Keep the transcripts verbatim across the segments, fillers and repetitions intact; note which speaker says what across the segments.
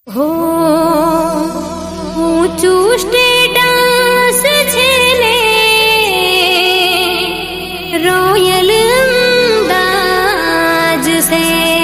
Speaker 1: हो ऊंचू status छेने royal अंदाज से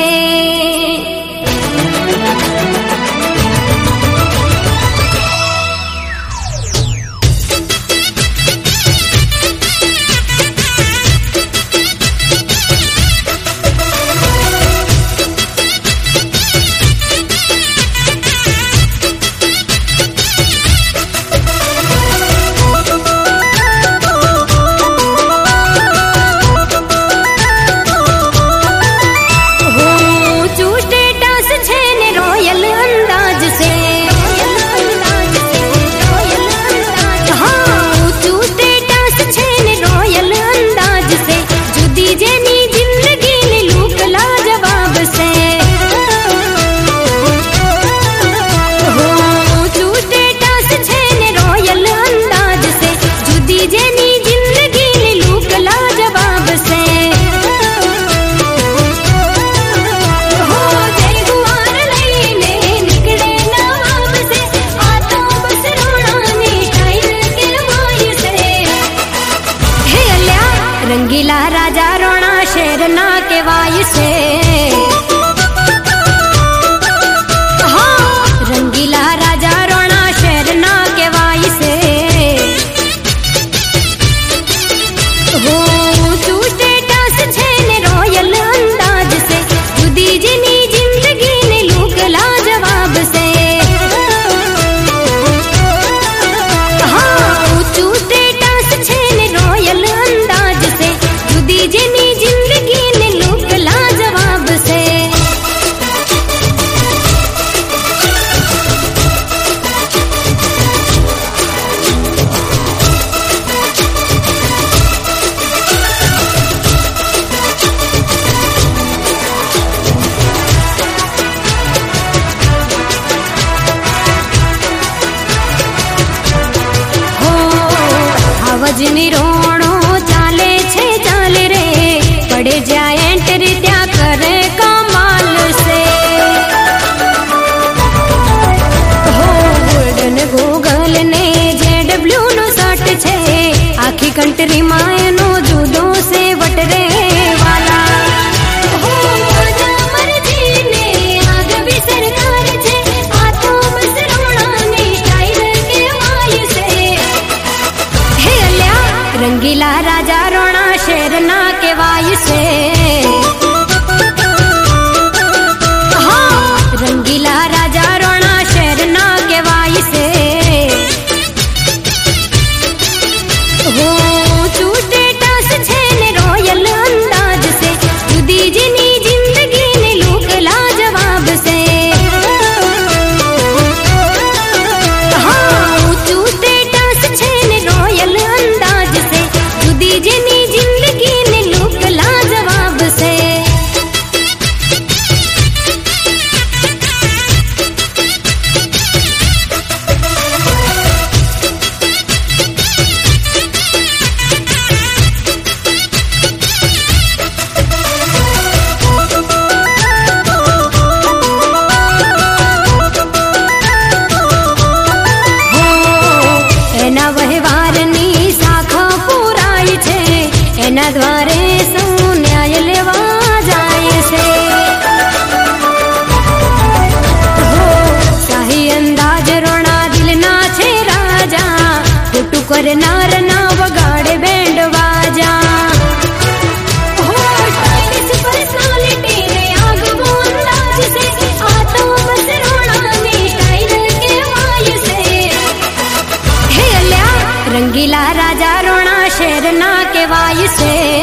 Speaker 1: रंगीला राजा रोना शेर ना के वाई से हाँ रंगीला राजा रोना शेर ना के वाई से हो तू स्टेटस छेने रॉयल अंदाज से जुदी जिनी जिंदगी ने लूक लाजवाब से हाँ तू स्टेटस छेने रॉयल अंदाज से जुदी जिनी जिंदगी ने लूक लाजवाब से हो आवाजनी रोणो चाले छे चाले रे पड़े जाए एंट्री त्या करे कमाल से हो गोल्डन गूगल ने जेड ब्लू नो शर्ट छे आखी कंट्री मायनो जुदो से वटरे वाला हो राजा मर्जी ने आग भी सरकार छे आ तो बस रोना ने स्टाइल के वाय से हे अल्या रंगीला राजा रोना शेर ना के वाई से हाँ रंगीला राजा रोना शेर ना के वाई से हो तू स्टेटस छेने रॉयल अंदाज से जुदी जिनी जिंदगी ने लूक लाजवाब से हाँ तू स्टेटस छेने रॉयल अंदाज से जुदी जिनी जिंदगी ने लूक लाजवाब से हो एना वહેવારની શાખા પુરાય છે એના દ્વારે સૌ ન્યાય લેવા જાય છે हो શાહી અંદાજ રોણા દિલના છે રાજા ખોટું કરનાર ના વગાડે બેન્ડ વાજા हो स्टाइलिश पर्सनालिटी रे આગવો અંદાજ से आ तो बस रोना ने स्टाइल के वाय से हे अल्या रंगीला राजा रोना शेर ना के वाई से